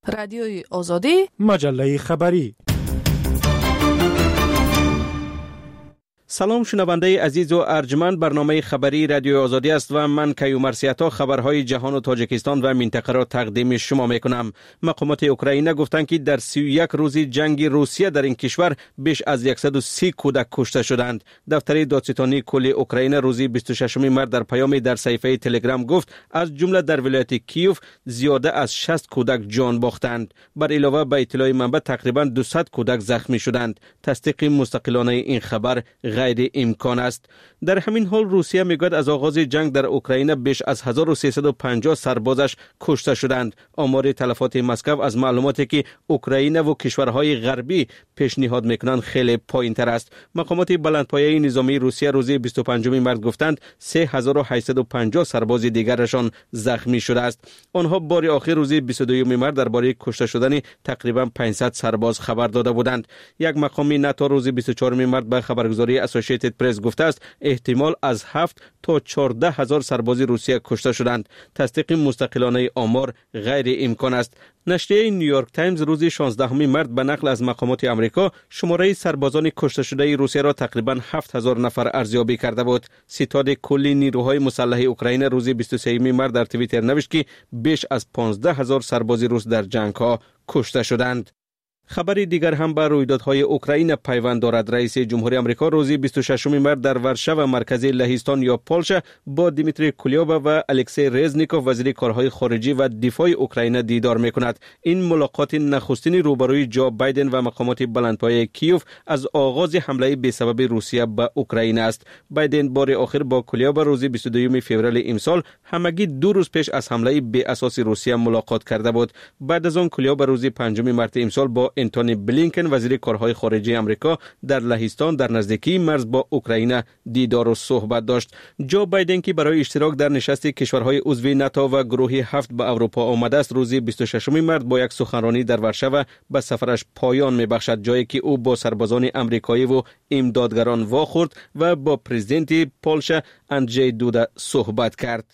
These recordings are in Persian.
رادیوی آزادی، مجله خبری. سلام شنونده عزیز و ارجمند، برنامه خبری رادیو آزادی است و من کیومرث عطا خبرهای جهان و تاجیکستان و منطقه را تقدیم شما میکنم. مقامات اوکراین گفتند که در 31 روز جنگ روسیه در این کشور بیش از 130 کودک کشته شدند. دفتر دادستانی کل اوکراین روز 26 مارس در پیامی در صفحه تلگرام گفت از جمله در ولایت کیوف زیاده از 60 کودک جان باختند. بر علاوه به اطلاع منبع تقریبا 200 کودک زخمی شدند. تصدیق مستقلانه این خبر غیر امکان است. در همین حال روسیه میگوید از آغاز جنگ در اوکراین بیش از 1350 سربازش کشته شدند. آمار تلفات مسکو از معلوماتی که اوکراین و کشورهای غربی پیشنهاد میکنند خیلی پایین‌تر است. مقامات بلندپایه نظامی روسیه روز 25 مارس گفتند 3850 سرباز دیگرشان زخمی شده است. آنها بار آخر روز 22 مارس درباره کشته شدن تقریبا 500 سرباز خبر داده بودند. یک مقامی ناتو روز 24 مارس به خبرگزاری اسوسییتد پرس گفته است احتمال از 7 تا 14 هزار سرباز روسیه کشته شدند. تصدیق مستقلانه آمار غیر امکان است. نشریه نیویورک تایمز روز 16 مارس به نقل از مقامات آمریکا شماره سربازان کشته شده روسیه را تقریبا 7000 نفر ارزیابی کرده بود. ستاد کلی نیروهای مسلح اوکراین روز 23 مارس در توییتر نوشت که بیش از 15000 سرباز روس در جنگ ها کشته شدند. خبری دیگر هم به رویدادهای اوکراین پیوند دارد. رئیس جمهوری آمریکا روز 26 مارس در ورشو مرکز لهستان یا پولش با دیمیتری کولیوبا و الکسی رزنیکوف وزیر کارهای خارجی و دفاع اوکراین دیدار میکند. این ملاقات نخستین روبروی جو بایدن و مقامات بلندپایه کیوف از آغاز حمله بی‌سبب روسیه به اوکراین است. بایدن بار آخر با کولیوبا روز 22 فوریه امسال همگی 2 روز پیش از حمله بی اساس روسیه ملاقات کرده بود. بعد از آن کولیوبا روز 5 مارس امسال با انتونی بلینکن وزیر کارهای خارجه آمریکا در لهستان در نزدیکی مرز با اوکراین دیدار و صحبت داشت. جو بایدن که برای اشتراک در نشست کشورهای عضو ناتو و گروه 7 به اروپا آمده است روز 26 مارس با یک سخنرانی در ورشو به سفرش پایان میبخشد، جایی که او با سربازان آمریکایی و امدادگران واخورد و با پرزیدنت پولش اندژی دودا صحبت کرد.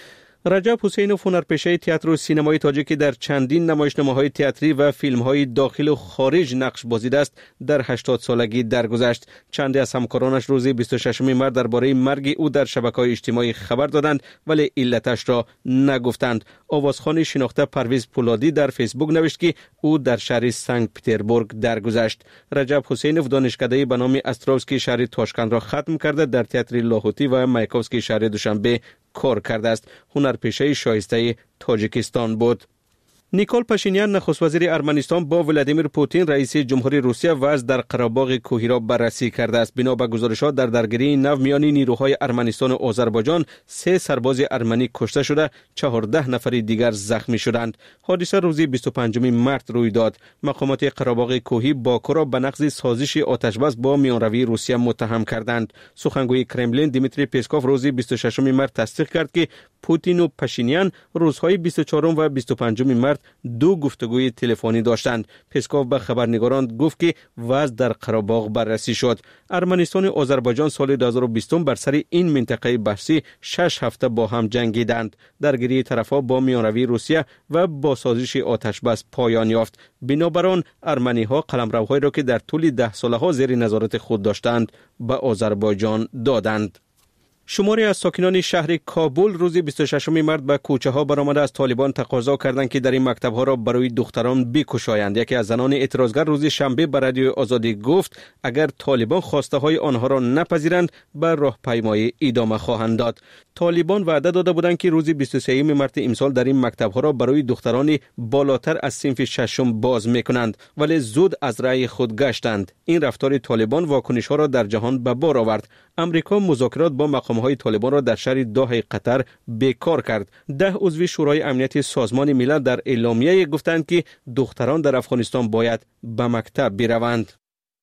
رجب حسینوف هنرپیشه تئاتر و سینمای تاجیک در چندین نمایشنامه‌های تئاتری و فیلم‌های داخل و خارج نقش بازیده است. در 80 سالگی درگذشت. چندی از همکارانش روز 26 مارس درباره مرگ او در شبکه‌های اجتماعی خبر دادند ولی علتش را نگفتند. آوازخوان شناخته پرویز پولادی در فیسبوک نوشت که او در شهر سنت پترزبورگ درگذشت. رجب حسینوف دانشکده به نام استروسکی شهر تاشکند را ختم کرده در تئاتر لاهوتی و مایکوفسکی شهر دوشنبه کار کرده است. هنرپیشه شایسته تاجیکستان بود. نیکول پاشینیان نخست وزیر ارمنستان با ولادیمیر پوتین رئیس جمهوری روسیه وضع در قره‌باغ کوهی را بررسی کرده است. بنا به گزارشات در درگیری نو میان نیروهای ارمنستان و آذربایجان 3 سرباز ارمنی کشته شده، 14 نفر دیگر زخمی شدند. حادثه روز 25 مارس روی داد. مقامات قره‌باغ کوهی باکو را به نقض سازش آتشبس با میانروی روسیه متهم کردند. سخنگوی کرملین دیمیتری پسکوف روز 26 مارس تصدیق کرد که پوتین و پاشینیان روزهای 24 و 25 مارس 2 گفتگوی تلفنی داشتند. پسکوف به خبرنگاران گفت که وضع در قره‌باغ بررسی شد. ارمنستان و آذربایجان سال 2020 بر سر این منطقه بحثی 6 هفته با هم جنگیدند. درگیری طرفها با میانروی روسیه و با سازش آتشبس پایان یافت. بنابراین ارمنی‌ها قلمروهایی را که در طول 10 سالها زیر نظارت خود داشتند به آذربایجان دادند. شماری از ساکنان شهر کابل روز 26 مارس به کوچه ها برآمده از طالبان تقاضا کردند که در این مکتب ها را برای دختران بکشایند. یکی از زنان اعتراضگر روز شنبه به رادیو آزادی گفت اگر طالبان خواسته های آنها را نپذیرند به راهپیمایی ادامه خواهند داد. طالبان وعده داده بودند که روز 23 مارس امسال در این مکتب ها را برای دختران بالاتر از صنف ششم باز میکنند ولی زود از رأی خود گشتند. این رفتار طالبان واکنش ها را در جهان به بار آورد. امریکا مذاکرات با مقام‌های طالبان را در شهر دوحه قطر بیکار کرد. 10 عضو شورای امنیت سازمان ملل در اعلامیه گفتند که دختران در افغانستان باید به مکتب بروند.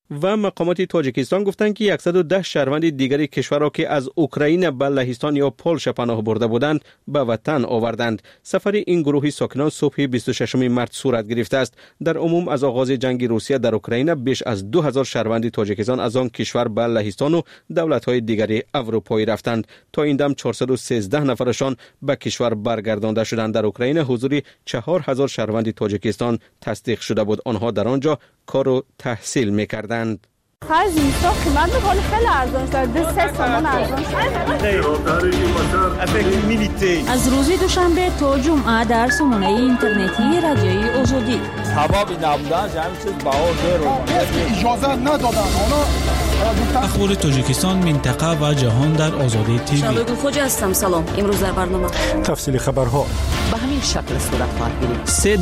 و مقامات تاجیکستان گفتند که 110 شهروند دیگر کشور را که از اوکراین به لهستان یا پولش پناه برده بودند به وطن آوردند. سفر این گروه ساکنان صبح 26 مارس صورت گرفته است. در عموم از آغاز جنگ روسیه در اوکراین بیش از 2000 شهروند تاجیکستان از آن کشور به لهستان و دولت‌های دیگر اروپایی رفتند. تا این دم 413 نفرشان به کشور برگردانده شدند. در اوکراین حضور 4000 شهروند تاجیکستان تصدیق شده بود. آنها در آنجا کار و تحصیل می‌کردند. خرج اینستا قیمت می‌کنه خیلی ارزان شد. 200 تومان ارزان شد. از روز دوشنبه تا جمعه در سامانه اینترنتی رادیوی آزادی. حبابی نبودن همین چیز بهار رو اجازه ندادن. اخبار تاجیکستان، منطقه و جهان در آزادی تیوی. شادو خوجا هستم. سلام. امروز در برنامه تفصیل خبرها به همین شکل صورت خواهد گرفت.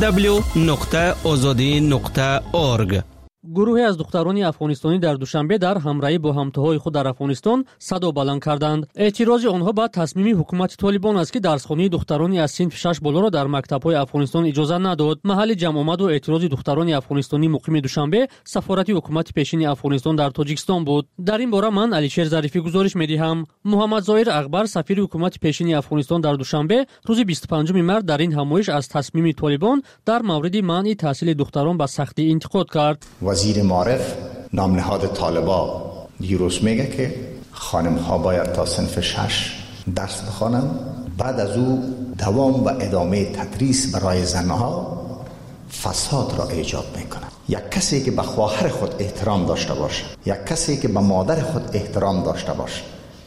www.azadi.org. گروهی از دختران افغانستانی در دوشنبه در همراهی با همتاهای خود در افغانستان صدا بلند کردند. اعتراض آنها به تصمیم حکومت طالبان است که درسخوانی دختران از صنف 6 بالا را در مکتب‌های افغانستان اجازه نداد. محل جمع آمد و اعتراض دختران افغانستانی مقیم دوشنبه سفارت حکومت پیشین افغانستان در تاجیکستان بود. در این باره من علیشیر ظریفی گزارش می‌دهم. محمد ظاهر اکبر سفیر حکومت پیشین افغانستان در دوشنبه روز 25 مارس در این همایش از تصمیم طالبان در مورد منع تحصیل دختران به سختی انتقاد کرد. وزیر معارف نام نهاد طالبا دیروز میگه که خانم ها باید تا صنف 6 درس بخوانند، بعد از او دوام و ادامه تدریس برای زنها فساد را ایجاد میکنه. یک کسی که به خواهر خود احترام داشته باشه، یک کسی که به مادر خود احترام داشته باشه،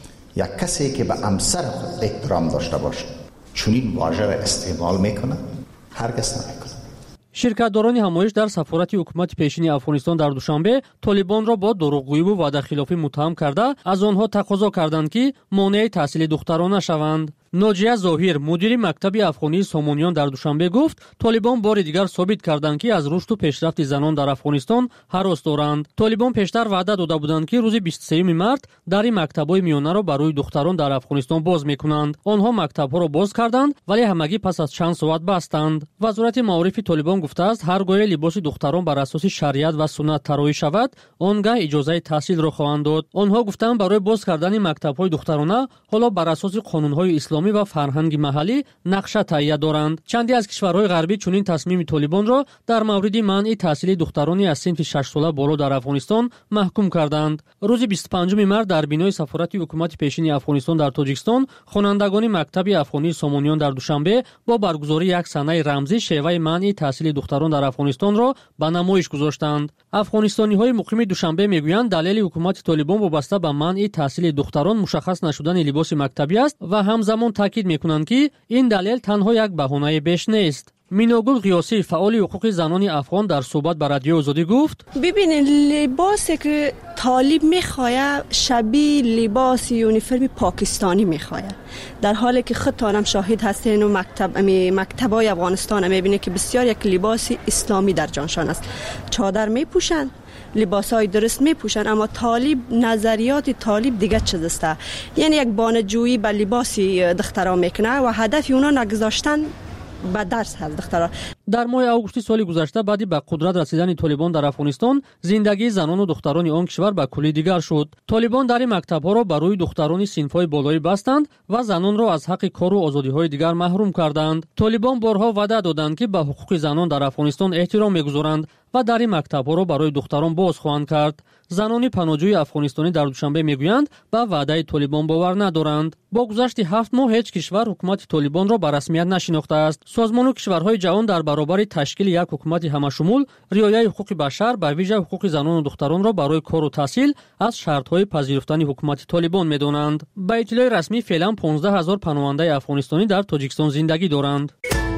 یک کسی که به همسر خود احترام داشته باشه، چنین واژه را استعمال میکنه؟ هرگز نمیکنه. شرکت‌داران همایش در سفارت حکومت پیشین افغانستان در دوشنبه طالبان را با دروغگویی و وعده‌خلافی متهم کرده از آنها تقاضا کردند که مانع تحصیل دختران نشوند. ناجیه ظاهر مدیر مکتب افغانی سامانیان در دوشنبه گفت طالبان بار دیگر ثابت کردند که از رشد و پیشرفت زنان در افغانستان هراس دارند. طالبان پیشتر وعده داده بودند که روز 23 مارس در این مکتب‌های میانه را برای دختران در افغانستان باز می‌کنند. آنها مکتب‌ها را باز کردند ولی همگی پس از چند ساعت بستند. وزارت معارف طالبان گفته است هرگاه لباس دختران بر اساس شریعت و سنت طراحی شود آنگاه اجازه تحصیل را خواهند داد. آنها گفتند برای باز کردن مکتب‌های دخترانه حالا بر اساس قانون‌های اسلامی و فرهنگ محلی نقشه تهیه دارند. چندی از کشورهای غربی چنین تصمیم طالبان را در مورد منع تحصیل دختران از صنف 6 ساله بالا در افغانستان محکوم کردند. روز 25 مارس در بینای سفارت حکومت پیشین افغانستان در تاجیکستان خوانندگان مکتب افغانی سامانیان در دوشنبه با برگزاری یک صحنه رمزی شیوه منع تحصیل دختران در افغانستان را به نمایش گذاشتند. افغانستانی‌های مقیم دوشنبه میگویند دلیل حکومت طالبان وابسته به منع تحصیل دختران مشخص نشدن لباس مکتبی است و همزمان تاکید میکنند که این دلیل تنها یک بهانه بیش نیست. میناگل قیاسی فعال حقوق زنان افغان در صحبت با رادیو آزادی گفت ببینید لباسی که طالب میخواه شبیه لباس یونیفرم پاکستانی میخواه، در حالی که خودتانم شاهد هستین و مکتبای افغانستان میبینه که بسیار یک لباس اسلامی در جانشان است. چادر میپوشن، لباسای درست میپوشن، اما طالب نظریات طالب دیگه چیز است. یعنی یک بانجویی به لباسی دختران میکنه و هدف اونا نگذاشتن به درس هست دختران. در ماه آگوست سال گذشته بعدی به قدرت رسیدن طالبان در افغانستان زندگی زنان و دختران آن کشور به کلی دیگر شد. طالبان در این مکتب‌ها را برای دختران صنف‌های بالایی بستند و زنان را از حق کار و آزادی‌های دیگر محروم کردند. طالبان بارها وعده دادند که به حقوق زنان در افغانستان احترام می‌گذارند و در این مکتب‌ها را برای دختران باز خواهند کرد. زنان پناهجوی افغانستانی در دوشنبه میگویند به وعده طالبان باور ندارند. با گذشت 7 ماه هیچ کشور حکومت طالبان را به رسمیت نشناخته است. سازمان و کشورهای جهان در برابر تشکیل یک حکومت همشمول، رعایت حقوق بشر به ویژه حقوق زنان و دختران را برای کار و تحصیل از شرط‌های پذیرفتن حکومت طالبان می‌دانند. با اطلاع رسمی فعلا 15000 پناهنده افغانستانی در تاجیکستان زندگی دارند.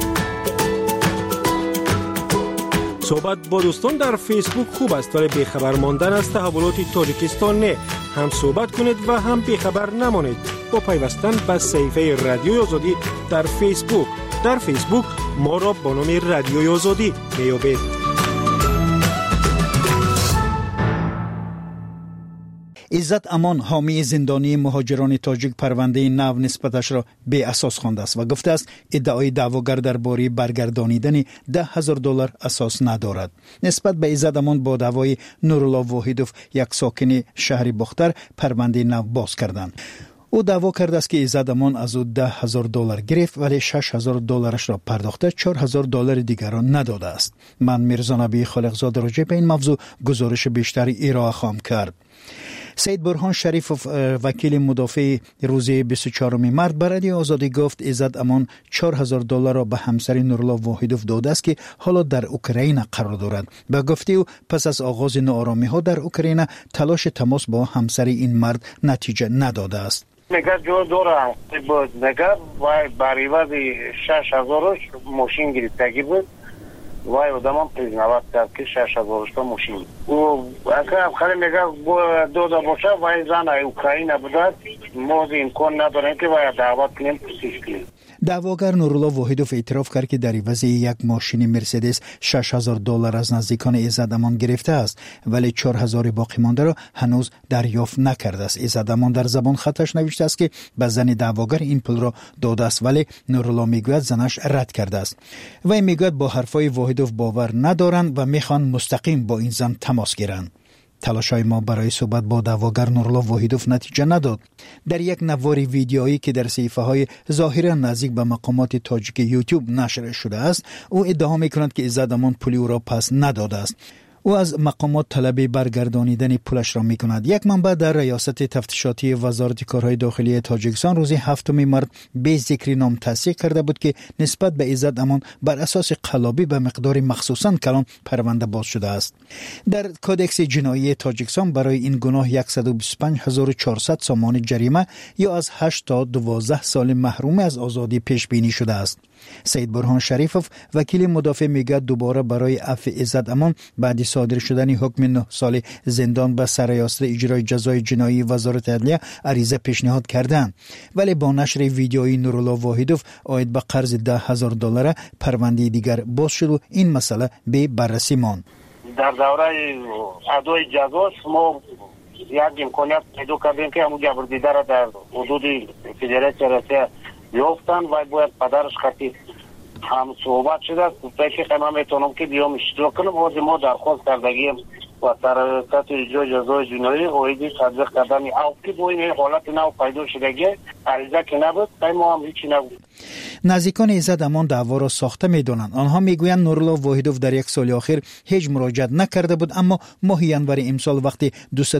صحبت با دوستان در فیسبوک خوب است ولی بیخبر ماندن از تحولات تاجیکستان نه. هم صحبت کنید و هم بیخبر نمانید با پیوستن به صفحه رادیوی آزادی در فیسبوک. در فیسبوک ما را با نام رادیوی آزادی میابید. عزت امان حامی زندانی مهاجران تاجیک پرونده نو نسبتش را بی اساس خوانده است و گفته است ادعای دعواگر درباره برگردانیدن $10,000 اساس ندارد. نسبت به عزت امان با دعوای نورالله واحدوف یک ساکن شهر باختر پرونده نو باز کردند. او دعوا کرده است که عزت امان از او $10,000 گرفت ولی $6,000 را پرداخته، $4,000 دیگر را نداده است. من میرزا نبی خالقزاد راجع به این موضوع گزارش بیشتری ارائه خواهم کرد. سید برهان شریف وکیل مدافع روز 24 مارس به رادیو آزادی گفت عزت امان $4,000 را به همسر نورالله واحدوف داده است که حالا در اوکراین قرار دارد. به گفته او پس از آغاز ناآرامی ها در اوکراین تلاش تماس با همسر این مرد نتیجه نداده است. میگه جو دورم بود میگه وای باریواز 6,000 ماشین گرفتگی بود وای آدمم پریزنوات کرد که 6,000 ماشین او اگر خیلی میگه دو باشه وای زن اوکراین بوده ما امکان نداریم که وای دعوت کنیم پرسیش کنیم. دعواگر نورالله واحدوف اعتراف کرد که در عوض یک ماشین مرسدس $6,000 از نزدیکان عزت امان گرفته است ولی 4,000 باقی مانده را هنوز دریافت نکرده است. عزت امان در زبان خطش نوشته است که به زن دعواگر این پول را داده است ولی نورالله میگوید زنش رد کرده است. وی میگوید با حرفای واحدوف باور ندارند و میخوان مستقیم با این زن تماس گیرند. تلاش‌های ما برای صحبت با دعواگر نورالله واحدوف نتیجه نداد. در یک نوار ویدیویی که در صفحه‌های ظاهرا نزدیک به مقامات تاجیک یوتیوب نشر شده است، او ادعا می‌کند که عزت امان پولی او را پس نداده است. او از مقامات طلب برگردانیدن پولش را می‌کند. یک منبع در ریاست تفتیشاتی وزارت کارهای داخلی تاجیکستان روز 7 مارس به ذکر نام تصدیق کرده بود که نسبت به عزت امان بر اساس قلابی به مقدار مخصوصاً کلان پرونده باز شده است. در کدکس جنایی تاجیکستان برای این گناه 125,400 سامان جریمه یا از 8 تا 12 سال محرومی از آزادی پیش بینی شده است. سید برهان شریفوف وکیل مدافع میگه دوباره برای عفو عزت امان بعد صادر شدن حکم 9 سال زندان به سرریاست اجرای جزای جنایی وزارت عدلیه عریضه پیشنهاد کردند ولی با نشر ویدیوی نورالله واحدوف عاید به قرض $10,000 پرونده دیگر باز شد و این مسئله به بررسی ماند. در دوره ادای جزاش ما یک امکانیت پیدا کردیم که همون جبردیده را در حدود فدراسیون روسیه یافتن و باید پدرش خطی هم صحبت شده است. فکر من میتونم که بیام اشتراک کنم و ما درخواست کردگیم و سرکت اجرای جزای جنایی اویدی تطبیق کردن او که با این حالت نو پیدا شدگی عریضه که نبود ما هم هیچی نبود. نزدیکان عزت امان دعوا را ساخته میدونند. آنها میگویند نورالله واحدوف در یک سال اخیر هیچ مراجعت نکرده بود اما ماه ینور امسال وقتی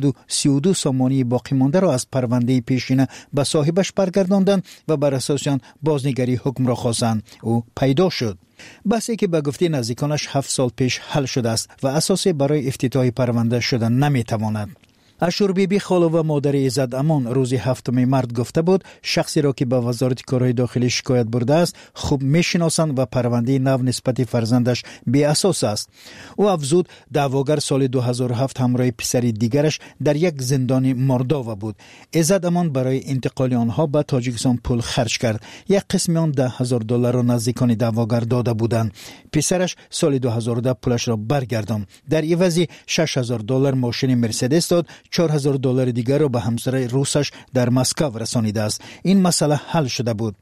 232 سامانی باقی مانده را از پرونده پیشینه به صاحبش برگرداندند و بر اساس آن بازنگری حکم را خواستند او پیدا شد. بحثی که به گفته نزدیکانش 7 سال پیش حل شده است و اساسی برای افتتاح پرونده شدن نمیتواند. اشور بیبی خاله و مادر عزت امان روز 7 مارس گفته بود شخصی را که به وزارت کارهای داخلی شکایت برده است خوب میشناسند و پرونده نو نسبت فرزندش بی اساس است. او افزود دعواگر سال 2007 همراه پسر دیگرش در یک زندان مرداوا بود. عزت امان برای انتقال آنها به تاجیکستان پول خرج کرد. یک قسم آن $10,000 را نزدیکان دعواگر داده بودند. پسرش سال 2010 پولش را برگرداند. در عوض $6,000 ماشین مرسدس داد. $4,000 دیگر را به همسر روسش در مسکو رسانیده است. این مسئله حل شده بود.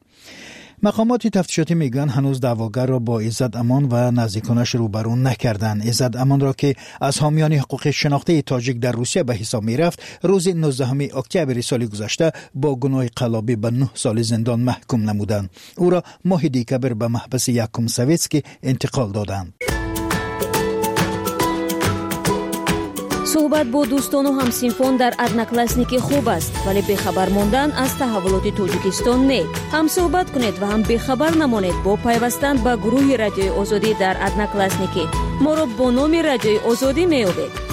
مقامات تفتیشاتی میگن هنوز دعواگر را با عزت امان و نزدیکانش روبرو نکردند. عزت امان را که از حامیان حقوق شناخته تاجیک در روسیه به حساب میرفت روز 19 اکتبر سال گذشته با گناه قلابی به 9 سال زندان محکوم نمودند. او را ماه دکبر به محبس یکم سویتسکی انتقال دادند. صحبت با دوستان و همسینفان در ادناکلاسنیکی خوب است ولی بخبر ماندن از تحولات تاجیکستان نه. هم صحبت کنید و هم بخبر نمانید با پیوستن به گروه رادیوی آزادی در ادناکلاسنیکی. ما را با نام رادیوی آزادی میابید.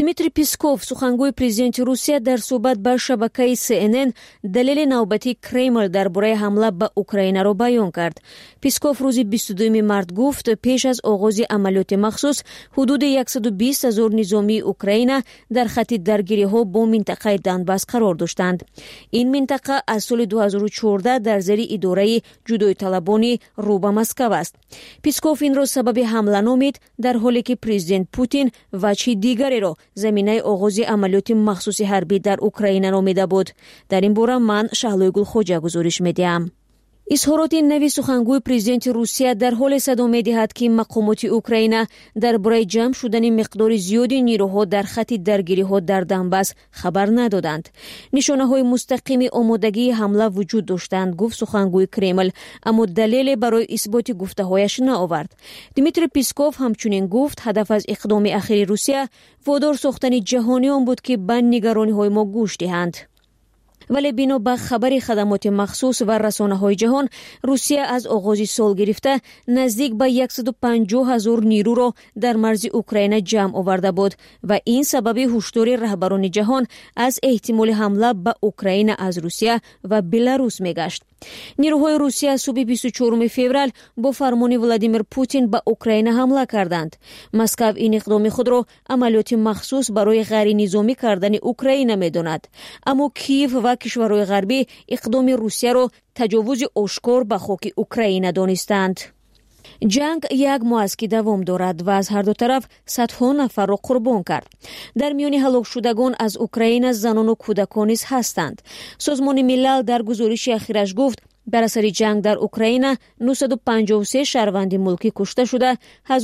دمیتری پیسکوف سخنگوی پرزیدنت روسیه در صحبت با شبکه CNN دلیل نوبتی کرمل درباره حمله به اوکراین را بیان کرد. پیسکوف روز 22 مارس گفت پیش از آغاز عملیات مخصوص حدود 120,000 نظامی اوکراین در خط درگیری‌ها با منطقه دونباس قرار داشتند. این منطقه از سال 2014 در زیر اداره جدایی طلبانی رو به مسکو است. پیسکوف این را سبب حمله نامید در حالی که پرزیدنت پوتین وجه دیگری را زمینه آغاز عملیات مخصوص حربی در اوکراین نامیده بود. در این باره من شهلوی گلخوجه گزارش میدیم. اظهارات نوی سخنگوی پرزیدنت روسیه در حال صدا می‌دهد که مقامات اوکراین درباره جمع شدن مقدار زیادی نیروها در خط درگیری‌ها در دونباس خبر ندادند. نشانه‌های مستقیم آمادگی حمله وجود داشتند، گفت سخنگوی کرمل، اما دلیل برای اثبات گفته‌هایش نآورد. دمیتری پیسکوف همچنین گفت هدف از اقدام اخیر روسیه وادار ساختن جهانیان بود که به نگرانی‌های ما گوش دهند. ولی بنا به خبر خدمات مخصوص و رسانه‌های جهان، روسیه از آغاز سال گرفته نزدیک به 150,000 نیرو را در مرز اوکراین جمع آورده بود و این سبب هشدار رهبران جهان از احتمال حمله به اوکراین از روسیه و بلاروس میگشت. نیروهای روسیه صبح 24 فوریه با فرمان ولادیمیر پوتین به اوکراین حمله کردند. مسکو این اقدام خود را عملیات مخصوص برای غیر نظامی کردن اوکراین می‌داند، اما کیف و کشورهای غربی اقدام روسیه را تجاوز آشکار به خاک اوکراین دانستند. جنگ یک ماه است که دوام دارد و از هر دو طرف صدها نفر را قربان کرد. در میان هلاک شدگان از اوکراین زنان و کودکان نیز هستند. سازمان ملل در گزارش اخیرش گفت بر اثر جنگ در اوکراین 953 شهروند ملکی کشته شده،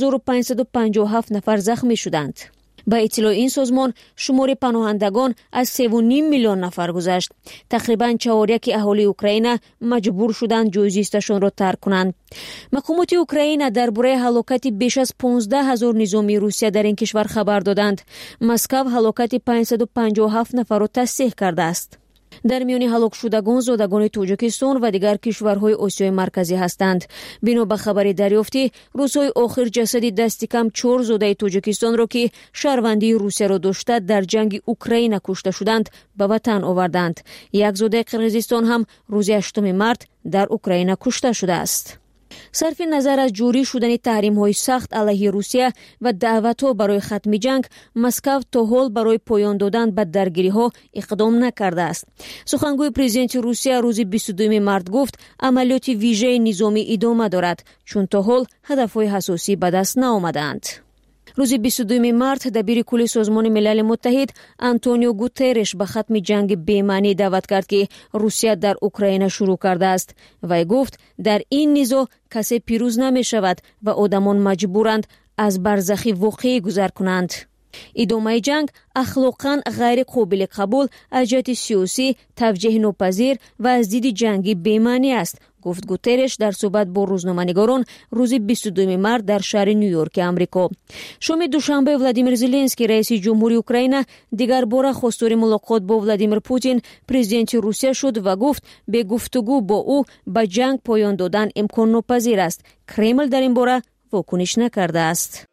1557 نفر زخمی شدند. با اطلاع این سازمان شمار پناهندگان از 3.5 میلیون نفر گذشت. تقریباً 4/5 اهالی اوکراین مجبور شدند جای زیستشان را ترک کنند. مقامات اوکراین درباره هلاکت بیش از 15,000 نظامی روسیه در این کشور خبر دادند. مسکو هلاکت 557 نفر را تصدیق کرده است. در میان هلاک شدگان زادگان تاجیکستان و دیگر کشورهای آسیای مرکزی هستند. بنا به خبر دریافتی، روزهای آخر جسد دست کم 4 زاده تاجیکستان را که شهروندی روسیه را داشته در جنگ اوکراین کشته شدند به وطن آوردند. یک زاده قرقیزستان هم روز 8 مارس در اوکراین کشته شده است. صرف نظر از جوری شدن تحریم‌های سخت علیه روسیه و دعوت‌ها برای ختم جنگ، مسکو تا حال برای پایان دادن به درگیری‌ها اقدام نکرده است. سخنگوی پرزیدنت روسیه روز 22 مارس گفت عملیات ویژه نظامی ادامه دارد چون تا حال هدف‌های حساسی به دست نآمدند. روز 22 مارس دبیر کل سازمان ملل متحد آنتونیو گوترش به ختم جنگ بی‌معنی دعوت کرد که روسیه در اوکراین شروع کرده است. وی گفت در این نزاع کسی پیروز نمی شود و آدمان مجبورند از برزخی واقعی گذر کنند. ادامه جنگ اخلاقاً غیر قابل قبول از جهت سیاسی، توجیه ناپذیر و از دید جنگی بی‌معنی است، گفت گوترش در صحبت با روزنامه‌نگاران روز 22 مارس در شهر نیویورک آمریکا. شام دوشنبه ولادیمیر زلنسکی رئیس جمهوری اوکراین دیگر بار خواستار ملاقات با ولادیمیر پوتین پرزیدنت روسیه شد و گفت به گفتگو با او به جنگ پایان دادن امکان ناپذیر است. کرمل در این باره واکنش نکرده است.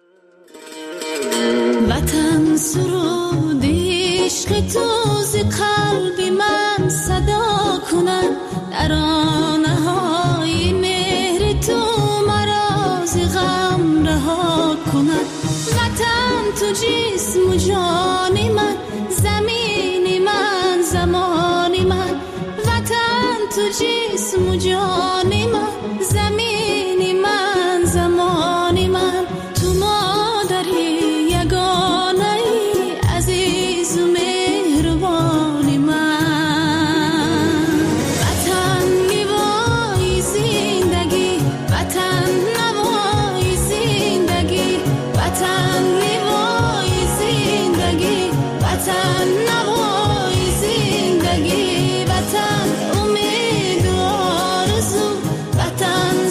وطن سرود عشق تو ز قلب من صدا کند، ترانه های مهر تو مرا ز غم رها کند. وطن تو جسم و جان من، زمین من زمان من. وطن تو جسم و جان من، زمین من زمان من. تو مادری یگانه عزیز و مهربان من. وطن میوای زندگی، وطن نوای زندگی. وطن میوای زندگی، وطن نوای زندگی. وطن امید و آرزو، وطن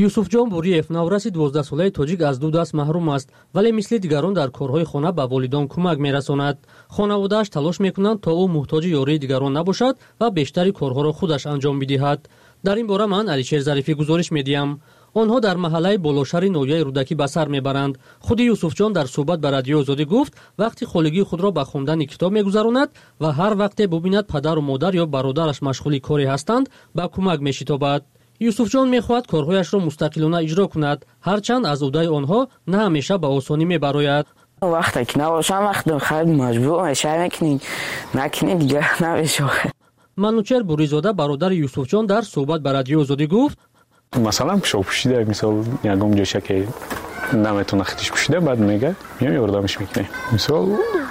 یوسفجان بوریف نورسی 12 ساله تاجیک از دو دست محروم است ولی مثل دیگران در کارهای خانه به والدان کمک می‌رساند. خانواده‌اش تلاش می‌کنند تا او محتاج یاری دیگران نباشد و بیشتری کارها را خودش انجام بدهد. در این باره من علیشیر ظریفی گزارش می‌دهم. آنها در محله بالاشهر نویای رودکی به سر میبرند. خود یوسفجان در صحبت به رادیو آزادی گفت وقتی خالگی خود را به خواندن کتاب میگذراند و هر وقت ببیند پدر و مادر یا برادرش مشغول کاری هستند به کمک میشتابد. یوسفجان میخواهد کارهایش را مستقلانه اجرا کند هرچند از عهده آنها نه همیشه به آسانی میبراید. وقتی که نباشم وقتی خیلی مجبور میشه نکنی دیگه نمیشه. منوچهر بوریزاده برادر یوسفجان در صحبت به رادیو آزادی گفت مثلا پیشو پوشیده مثال یگم جاشه که نمیتونه خودش پوشیده بعد میگه میام یاردمش میکنه. مثال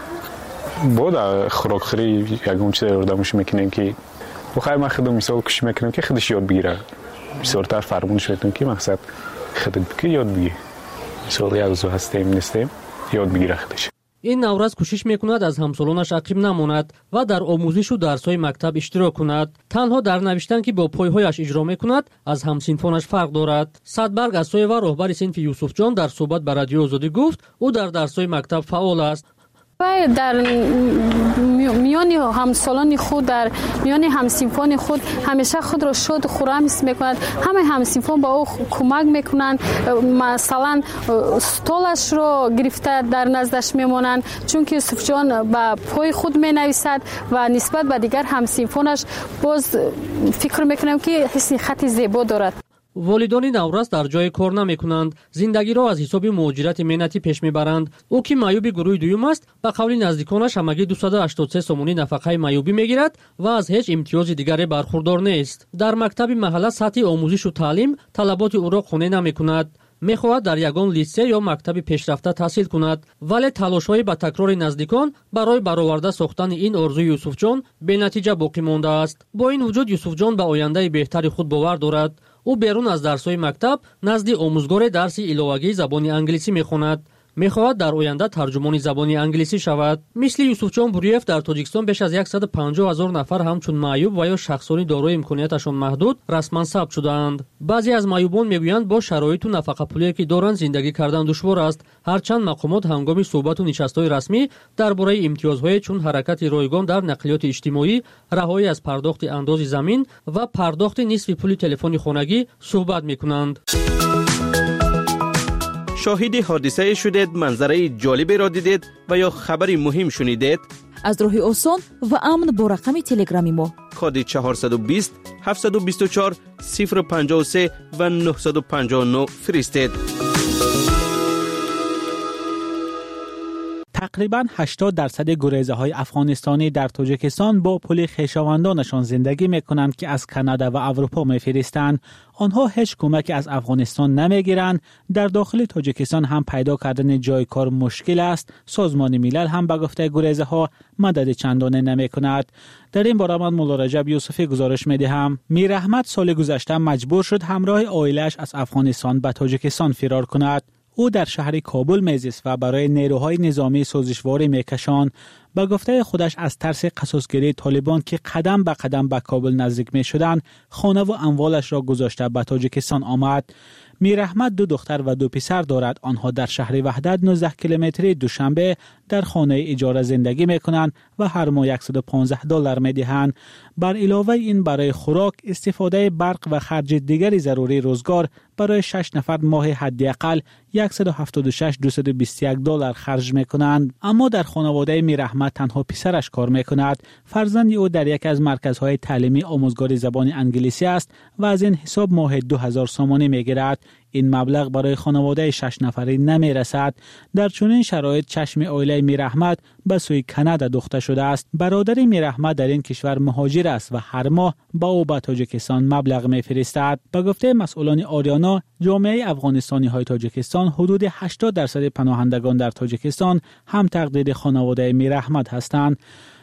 بود خوراک خوری یگم چیز یاردمش میکنه که بخیر من خودم مثال کش میکنم که خودش یاد بگیره. مثال تر فرمونش میتونم که مقصد خودت که یاد بگیره. مثال یک روز هستیم نیستیم یاد بگیره خودش. این نورز کوشش میکند از همسالانش عقب نماند و در آموزش و درس‌های مکتب اشتراک کند. تنها در نوشتن که با پایهایش اجرا میکند از همسنفانش فرق دارد. صدبرگ اسای و رهبر صنف یوسفجان در صحبت به رادیو آزادی گفت او در درس‌های مکتب فعال است. در میان همسالان خود در میان همسنفان خود همیشه خود را شاد و خرم حس میکند. همه همسنفان با او کمک میکنند. مثلا استولش را گرفته در نزدش میمانند چون که یوسف جان با پای خود مینویسد و نسبت به دیگر همسنفانش باز فکر میکنم که حس خط زیبا دارد. والدان نورس در جای کار نمیکنند. زندگی را از حساب مهاجرت مهنتی پیش میبرند. او که معیوب گروه دوم است به قول نزدیکانش همگی 283 سومونی نفقه معیوبی میگیرد و از هیچ امتیاز دیگری برخوردار نیست. در مکتب محله سطح آموزش و تعلیم طلبات او را خونه نمیکند. میخواهد در یگان لیسه یا مکتب پیشرفته تحصیل کند ولی تلاش‌های با تکرار نزدیکان برای برآورده ساختن این آرزوی یوسفجان به نتیجه باقی مانده است. با این وجود یوسفجان به آینده بهتری خود باور دارد. او بیرون از درس‌های مکتب نزد آموزگار درس الهه‌ای زبان انگلیسی می‌خواند. می‌خواهد در آینده ترجمان زبان انگلیسی شود. مثل یوسفجان بوریف در تاجیکستان بیش از 150,000 نفر همچون معیوب و یا شخصانی دارای امکاناتشان محدود رسما ثبت شده‌اند. بعضی از معیوبان میگویند با شرایط و نفقه پولی که دارند زندگی کردن دشوار است. هرچند مقامات هنگام صحبت و نشست‌های رسمی درباره امتیازهای چون حرکت رایگان در نقلیات اجتماعی، رهایی از پرداخت انداز زمین و پرداخت نصف پول تلفن خانگی صحبت می‌کنند. شاهد حادثه شدید، منظره جالبی را دیدید و یا خبری مهم شنیدید؟ از راه آسان و امن با رقم تلگرامی ما کد 420 724 053 و 959 فرستید. تقریباً 80% گریزه‌های افغانستانی در تاجیکستان با پول خویشاوندانشان زندگی می‌کنند که از کانادا و اروپا می‌فرستند. آنها هیچ کمکی از افغانستان نمی‌گیرند. در داخل تاجیکستان هم پیدا کردن جای کار مشکل است. سازمان ملل هم به گفته گریزه‌ها مدد چندانه نمی‌کند. در این باره من مولا رجب یوسفی گزارش می‌دهم. میر احمد سال گذشته مجبور شد همراه عائله‌اش از افغانستان به تاجیکستان فرار کند. او در شهر کابل میزیست و برای نیروهای نظامی سازشواری میکشاند. با گفته خودش از ترس قصاصگیری طالبان که قدم به قدم به کابل نزدیک میشدند خانه و اموالش را گذاشته به تاجیکستان آمد. میر احمد 2 دختر و 2 پسر دارد. آنها در شهر وحدت 19 کیلومتری دوشنبه در خانه اجاره زندگی میکنند و هر ماه $115 میدهند. بر علاوه این برای خوراک، استفاده برق و خرج دیگری ضروری روزگار برای 6 نفر ماه حداقل $176,221 خرج میکنند. اما در خانواده میر احمد تنها پسرش کار میکند. فرزند او در یک از مرکزهای تعلیمی آموزگار زبان انگلیسی است و از این حساب ماه 2000 سومانی میگیرد. این مبلغ برای خانواده 6 نفری نمی رسد. در چنین شرایط چشم عائله میر احمد به سوی کانادا دوخته شده است. برادر میر احمد در این کشور مهاجر است و هر ماه با او به تاجیکستان مبلغ میفرستد. به گفته مسئولان آریانا، جامعه افغانستانی های تاجیکستان حدود 80% پناهندگان در تاجیکستان هم تقلید خانواده میر احمد هستند.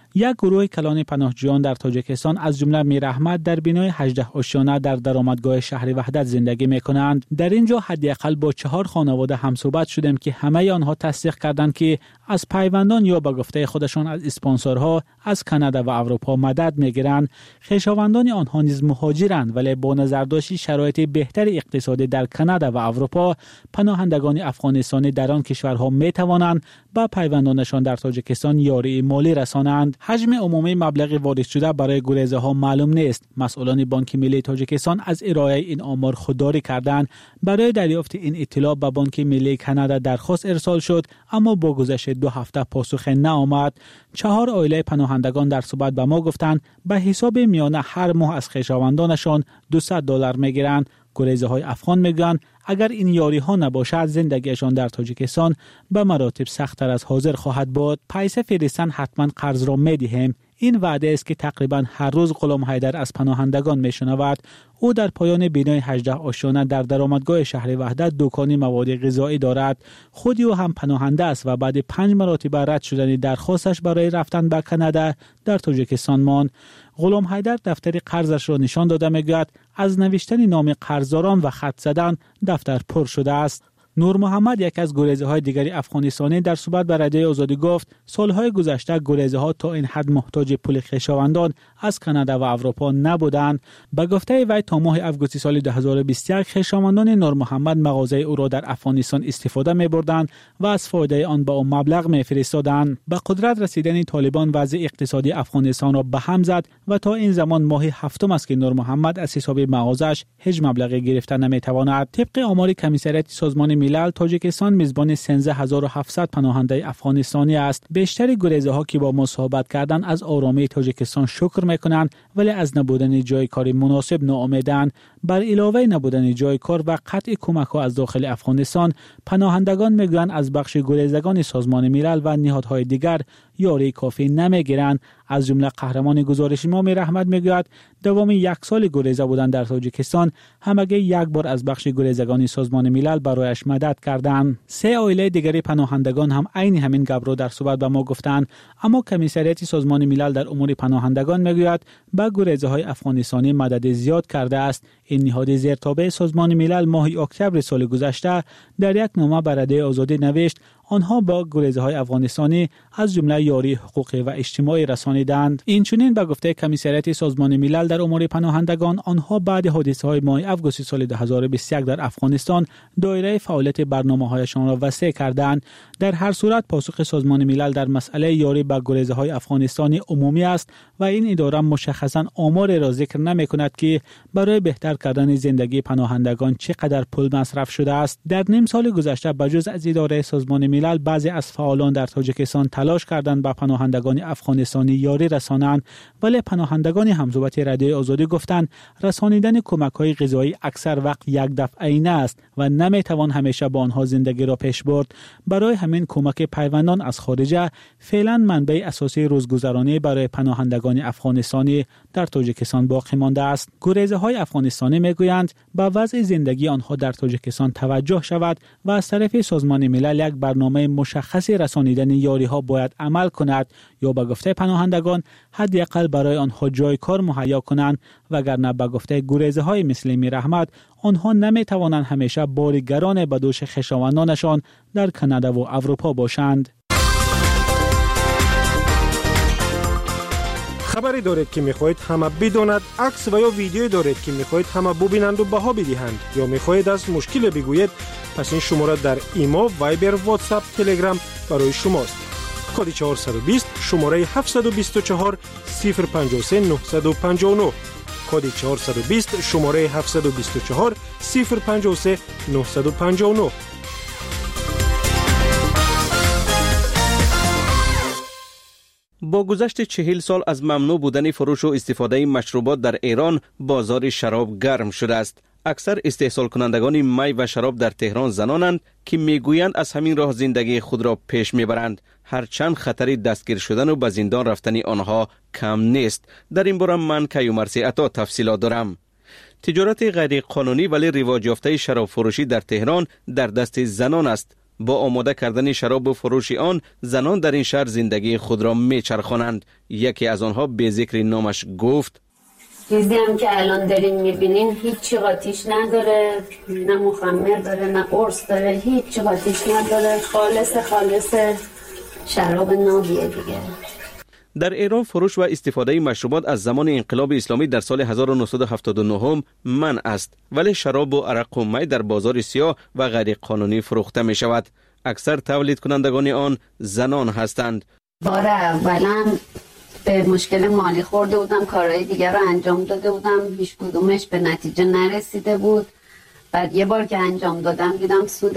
یک گروه کلان پناهجویان در تاجیکستان از جمله میر احمد در بینای 18 آشیانه در درآمدگاه شهر وحدت زندگی می‌کنند. در اینجا حداقل با 4 خانواده همصحبت شدیم که همه آنها تصدیق کردند که از پیوندان یا به گفته خودشان از اسپانسرها از کانادا و اروپا مدد می‌گیرند. خویشاوندان آنها نیز مهاجرند، ولی با نظرداشت شرایط بهتر اقتصادی در کانادا و اروپا، پناهندگان افغانستانی در آن کشورها می‌توانند با پیوندانشان در تاجیکستان یاری مالی رسانند. حجم عمومی مبلغ وارد شده برای گریزه‌ها معلوم نیست. مسئولان بانک ملی تاجیکستان از ارائه این آمار خودداری کردند. برای دریافت این اطلاع به بانک ملی کانادا درخواست ارسال شد، اما با گذشت 2 هفته پاسخ نآمد. 4 عائله پناهندگان در صحبت به ما گفتند به حساب میانه هر ماه از خویشاوندانشان $200 میگیرند. گریزه‌های افغان میگن اگر این یاری ها نباشد زندگیشان در تاجیکستان به مراتب سخت‌تر از حاضر خواهد بود. پیسه فرستن حتما قرض را میدهیم. این وعده است که تقریبا هر روز غلام حیدر از پناهندگان میشنود. او در پایان بینای 18 آشیانه در درآمدگاه شهر وحدت دکانی مواد غذایی دارد. خودی او هم پناهنده است و بعد 5 مرتبه رد شدن درخواستش برای رفتن به کانادا در تاجیکستان ماند. غلام حیدر دفتر قرضش را نشان داده میگوید از نوشتن نام قرضداران و خط زدن دفتر پر شده است. نور محمد یک از گریزه‌های دیگری افغانستانی در صحبت با رادیوی آزادی گفت سالهای گذشته گریزه‌ها تا این حد محتاج پول خویشاوندان از کانادا و اروپا نبودند. به گفته وی تا ماه آگوست سال 2021 خویشاوندان نور محمد مغازه او را در افغانستان استفاده می‌بردند و از فایده آن به او مبلغ می‌فرستادند. به قدرت رسیدن طالبان وضع اقتصادی افغانستان را به هم زد و تا این زمان ماه هفتم است که نور محمد از حساب مغازه‌اش هیچ مبلغی گرفته نمی‌تواند. طبق آمار کمیسریت سازمان ملل تاجیکستان میزبان 13700 پناهنده افغانستانی است. بیشتر گریزه‌ها که با ما صحبت کردند از آرامی تاجیکستان شکر میکنند، ولی از نبودن جای کاری مناسب ناامیدند. بر علاوه نبودن جای کار و قطع کمک‌ها از داخل افغانستان، پناهندگان میگویند از بخش گریزگان سازمان ملل و نهادهای دیگر یاری کافی نمیگیرند. از جمله قهرمان گزارش ما میر احمد میگوید دوام 1 سال گریزه بودن در تاجیکستان همگی یک بار از بخش گریزگان سازمان ملل برایش مدد کردند. 3 عائله دیگری پناهندگان هم عین همین گپ را در صحبت به ما گفتند، اما کمیسریت سازمان ملل در امور پناهندگان میگوید با گریزه‌های افغانستانی مدد زیاد کرده است. این نهاد زیرتابع سازمان ملل ماه اکتبر سال گذشته در یک نامه به رادیوی آزادی نوشت آنها با گریزه‌های افغانستانی از جمله یاری حقوقی و اجتماعی رسانیدند. این چنین به گفته کمیسریت سازمان ملل در امور پناهندگان آنها بعد حادثه‌های ماه آگوست سال 2021 در افغانستان دایره فعالیت برنامه‌هایشان را وسیع کردند. در هر صورت پاسخ سازمان ملل در مسئله یاری به گریزه‌های افغانستانی عمومی است و این اداره مشخصاً آمار را ذکر نمی‌کند که برای بهتر کردن زندگی پناهندگان چقدر پول مصرف شده است. در نیم سال گذشته بجز از اداره سازمان ملل بعضی از فعالان در تاجیکستان تلاش کردند با پناهندگان افغانستانی یاری رسانند، ولی پناهندگان همصحبت رادیوی آزادی گفتند رسانیدن کمک‌های غذایی اکثر وقت یک دفعه‌ای است و نمی‌توان همیشه با آنها زندگی را پیش برد. برای همین کمک پیوندان از خارج فعلا منبع اساسی روزگذرانی برای پناهندگان افغانستانی در تاجیکستان باقی مانده است. گریزه‌های افغانستانی میگویند با وضع زندگی آنها در تاجیکستان توجه شود و از طرف سازمان ملل یک برنامه مشخصی رسانیدن یاری‌ها باید عمل کند یا به گفته پناهندگان حداقل برای آنها جای کار مهیا کنند، وگرنه به گفته گریزه‌های مثل میر احمد آنها نمی‌توانند همیشه بار گران به دوش خویشاوندانشان در کانادا و اروپا باشند. خبری دارید که می‌خواهید همه بداند، عکس و یا ویدیویی دارید که می‌خواهید همه ببینند و بها بدهند یا می‌خواهید از مشکل بگویید، پس این شماره در ایما، وایبر، واتساپ، تلگرام برای شماست. کد 420 شماره 724 053 959 کد 420 شماره 724 053 959. با گذشت 40 سال از ممنوع بودن فروش و استفاده مشروبات در ایران، بازار شراب گرم شده است. اکثر استحصال کنندگان می و شراب در تهران زنانند که میگویند از همین راه زندگی خود را پیش میبرند، هرچند خطر دستگیر شدن و به زندان رفتن آنها کم نیست. در این باره من کیومرثی عطا تفصیلات دارم. تجارت غیر قانونی ولی رواج یافته شراب فروشی در تهران در دست زنان است. با آماده کردن شراب و فروش آن زنان در این شهر زندگی خود را میچرخانند. یکی از آنها به ذکر نامش گفت: چیزی هم که الان دارین میبینین هیچ چی قاطیش نداره، نه مخمر داره نه قرص داره، هیچ چی قاطیش نداره، خالص شراب نابیه دیگه. در ایران فروش و استفاده مشروبات از زمان انقلاب اسلامی در سال 1979 منع است، ولی شراب و عرق و می در بازار سیاه و غیر قانونی فروخته می شود. اکثر تولید کنندگان آن زنان هستند. بار اولا به مشکل مالی خورده بودم، کارهای دیگر رو انجام داده بودم، هیچ کدومش به نتیجه نرسیده بود. بعد یه بار که انجام دادم دیدم سود